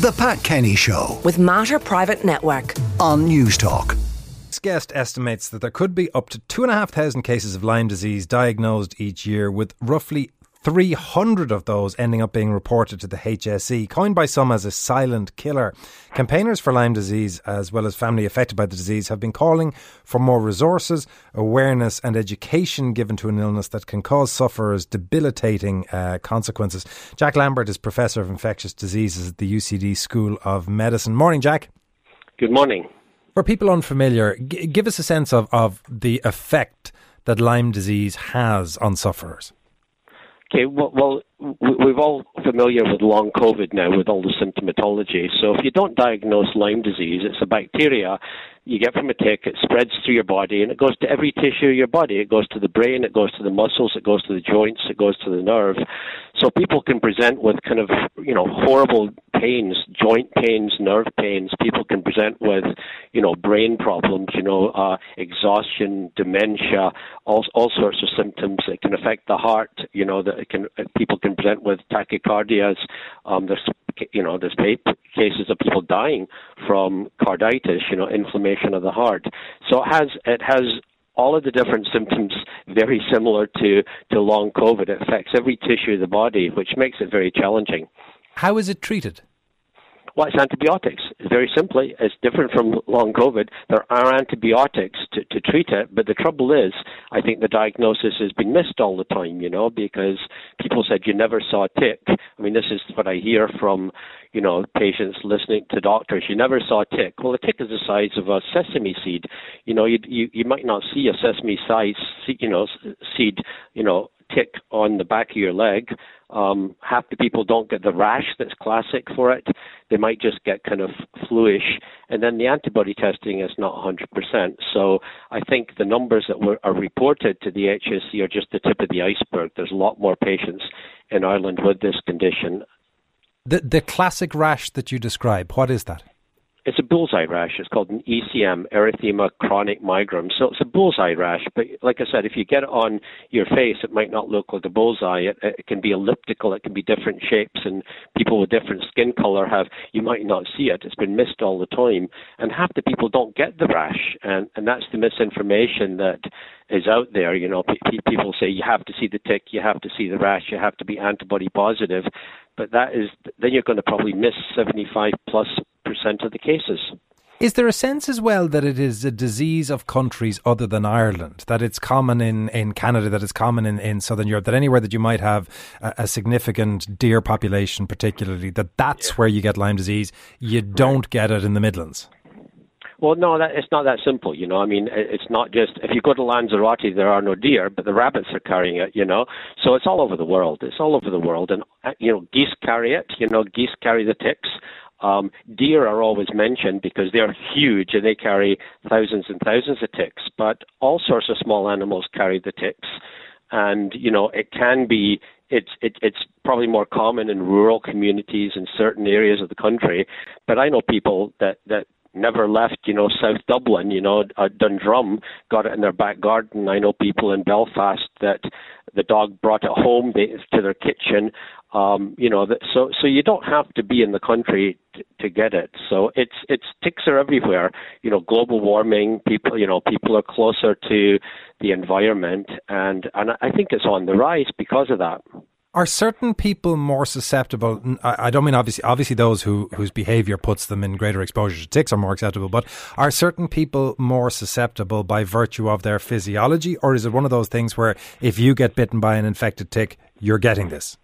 The Pat Kenny Show with Mater Private Network on News Talk. This guest estimates that there could be up to 2,500 cases of Lyme disease diagnosed each year, with roughly 300 of those ending up being reported to the HSE, coined by some as a silent killer. Campaigners for Lyme disease, as well as family affected by the disease, have been calling for more resources, awareness and education given to an illness that can cause sufferers debilitating consequences. Jack Lambert is Professor of Infectious Diseases at the UCD School of Medicine. Morning, Jack. Good morning. For people unfamiliar, give us a sense of the effect that Lyme disease has on sufferers. Okay, well, we're all familiar with long COVID now, with all the symptomatology. So if you don't diagnose Lyme disease, it's a bacteria you get from a tick. It spreads through your body, and it goes to every tissue of your body. It goes to the brain, it goes to the muscles, it goes to the joints, it goes to the nerve. So people can present with kind of, horrible pains, joint pains, nerve pains. People can present with, brain problems, exhaustion, dementia, all sorts of symptoms. It can affect the heart. People can present with tachycardias. There's cases of people dying from carditis, inflammation of the heart. So it has all of the different symptoms very similar to long COVID. It affects every tissue of the body, which makes it very challenging. How is it treated? Well, it's antibiotics. Very simply, it's different from long COVID. There are antibiotics to treat it, but the trouble is, I think the diagnosis has been missed all the time, because people said you never saw a tick. I mean, this is what I hear from, patients listening to doctors. You never saw a tick. Well, a tick is the size of a sesame seed. You might not see a sesame size, seed, tick on the back of your leg. Half the people don't get the rash that's classic for it. They might just get kind of fluish. And then the antibody testing is not 100%. So I think the numbers that are reported to the HSE are just the tip of the iceberg. There's a lot more patients in Ireland with this condition. The classic rash that you describe, what is that? It's a bullseye rash. It's called an ECM, erythema chronic migram. So it's a bullseye rash. But like I said, if you get it on your face, it might not look like a bullseye. It can be elliptical. It can be different shapes. And people with different skin color you might not see it. It's been missed all the time. And half the people don't get the rash. And that's the misinformation that is out there. People say you have to see the tick, you have to see the rash, you have to be antibody positive. But then you're going to probably miss 75+% of the cases. Is there a sense as well that it is a disease of countries other than Ireland, that it's common in Canada, that it's common in Southern Europe, that anywhere that you might have a significant deer population particularly, that's where you get Lyme disease, you don't get it in the Midlands? Well, no, it's not that simple, I mean, it's not just, if you go to Lanzarote, there are no deer, but the rabbits are carrying it, So it's all over the world. It's all over the world. And, geese carry it, geese carry the ticks. Deer are always mentioned because they're huge and they carry thousands and thousands of ticks. But all sorts of small animals carry the ticks. And, it can be... It's probably more common in rural communities in certain areas of the country. But I know people that never left, South Dublin, Dundrum, got it in their back garden. I know people in Belfast that the dog brought it home to their kitchen. So you don't have to be in the country to get it. So it's ticks are everywhere. Global warming, people are closer to the environment, and I think it's on the rise because of that. Are certain people more susceptible? I don't mean obviously those whose behaviour puts them in greater exposure to ticks are more acceptable, but are certain people more susceptible by virtue of their physiology, or is it one of those things where if you get bitten by an infected tick, you're getting this?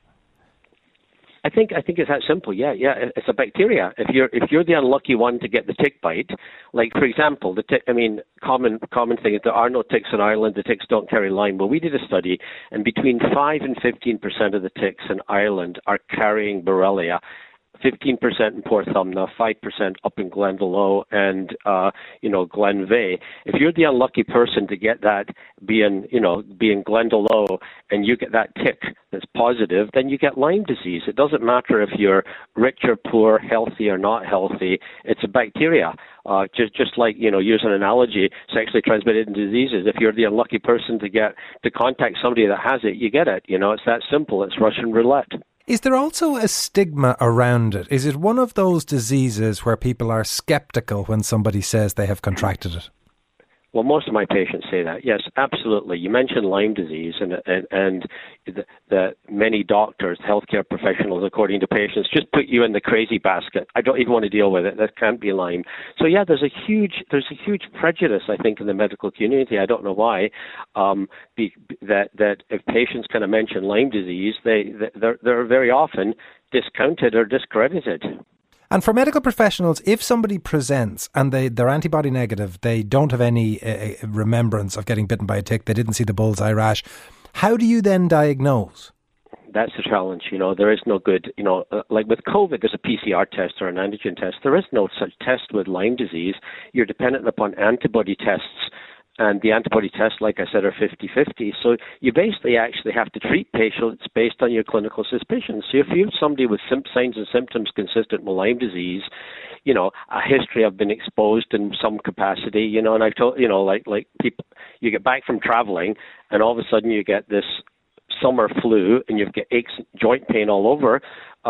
I think it's that simple. Yeah. It's a bacteria. If you're the unlucky one to get the tick bite, like for example, the tick. I mean, common thing is there are no ticks in Ireland. The ticks don't carry Lyme. Well, we did a study, and between 5 and 15% of the ticks in Ireland are carrying Borrelia. 15% in Porthumna, 5% up in Glendalough and, Glenveigh. If you're the unlucky person to get that being Glendalough and you get that tick that's positive, then you get Lyme disease. It doesn't matter if you're rich or poor, healthy or not healthy. It's a bacteria. Just like, use an analogy, sexually transmitted diseases. If you're the unlucky person to contact somebody that has it, you get it. It's that simple. It's Russian roulette. Is there also a stigma around it? Is it one of those diseases where people are sceptical when somebody says they have contracted it? Well, most of my patients say that. Yes, absolutely. You mentioned Lyme disease, and the many doctors, healthcare professionals, according to patients, just put you in the crazy basket. I don't even want to deal with it. That can't be Lyme. So yeah, there's a huge prejudice, I think, in the medical community. I don't know why. That if patients kind of mention Lyme disease, they're very often discounted or discredited. And for medical professionals, if somebody presents and they're antibody negative, they don't have any remembrance of getting bitten by a tick, they didn't see the bullseye rash, how do you then diagnose? That's the challenge. There is no good, like with COVID, there's a PCR test or an antigen test. There is no such test with Lyme disease. You're dependent upon antibody tests. And the antibody tests, like I said, are 50-50. So you basically actually have to treat patients based on your clinical suspicions. So if you have somebody with signs and symptoms consistent with Lyme disease, a history of being exposed in some capacity, and I've told, like people, you get back from traveling and all of a sudden you get this summer flu and you've got aches, joint pain all over,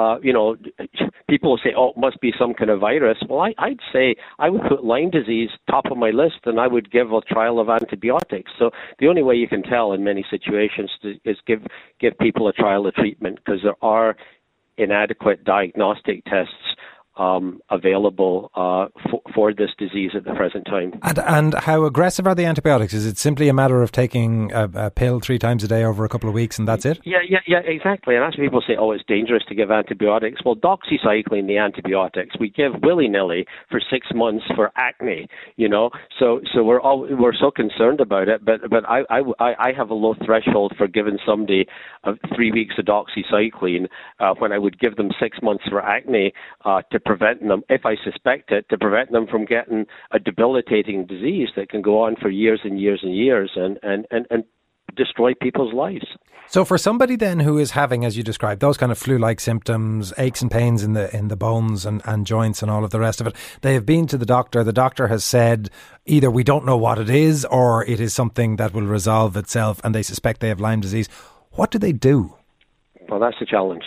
people will say, oh, it must be some kind of virus. Well, I'd say I would put Lyme disease top of my list and I would give a trial of antibiotics. So the only way you can tell in many situations is give people a trial of treatment, because there are inadequate diagnostic tests available for this disease at the present time. And how aggressive are the antibiotics? Is it simply a matter of taking a pill 3 times a day over a couple of weeks and that's it? Yeah, exactly. And that's when people say, oh, it's dangerous to give antibiotics. Well, doxycycline, the antibiotics, we give willy-nilly for 6 months for acne, So we're so concerned about it. But I have a low threshold for giving somebody 3 weeks of doxycycline when I would give them 6 months for acne to prevent them, if I suspect it, to prevent them from getting a debilitating disease that can go on for years and years and years and destroy people's lives. So for somebody then who is having, as you described, those kind of flu-like symptoms, aches and pains in the bones and joints and all of the rest of it, they have been to the doctor has said either we don't know what it is or it is something that will resolve itself and they suspect they have Lyme disease. What do they do? Well, that's the challenge.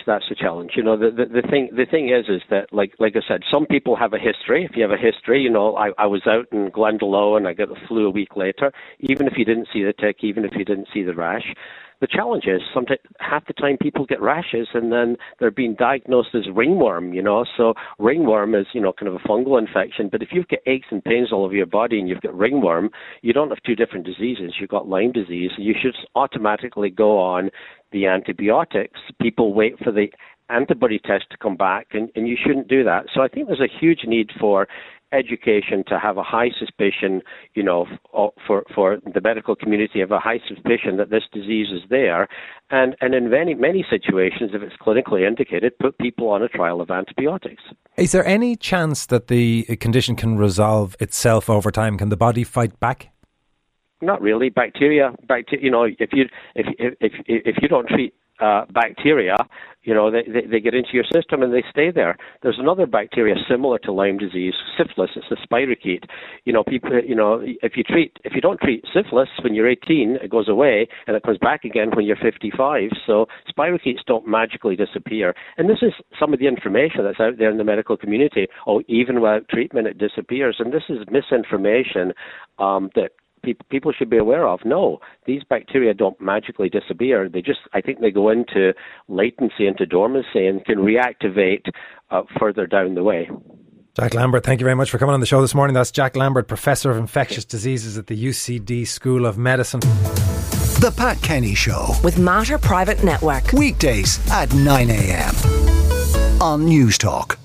The thing is that, like I said, some people have a history. If you have a history, I was out in Glendalough and I got the flu a week later, even if you didn't see the tick, even if you didn't see the rash. The challenge is half the time people get rashes and then they're being diagnosed as ringworm, So ringworm is, kind of a fungal infection. But if you've got aches and pains all over your body and you've got ringworm, you don't have 2 different diseases. You've got Lyme disease. You should automatically go on the antibiotics. People wait for the antibody test to come back, and you shouldn't do that. So I think there's a huge need for education to have a high suspicion, for the medical community, have a high suspicion that this disease is there. And in many situations, if it's clinically indicated, put people on a trial of antibiotics. Is there any chance that the condition can resolve itself over time? Can the body fight back? Not really. Bacteria. If you don't treat bacteria, they get into your system and they stay there. There's another bacteria similar to Lyme disease, syphilis. It's a spirochete. People, if you don't treat syphilis when you're 18, it goes away and it comes back again when you're 55. So spirochetes don't magically disappear. And this is some of the information that's out there in the medical community. Oh, even without treatment, it disappears. And this is misinformation that people should be aware of. No, these bacteria don't magically disappear. I think they go into latency, into dormancy, and can reactivate further down the way. Jack Lambert, thank you very much for coming on the show this morning. That's Jack Lambert, Professor of Infectious Diseases at the UCD School of Medicine. The Pat Kenny Show with Mater Private Network. Weekdays at 9 a.m. on News Talk.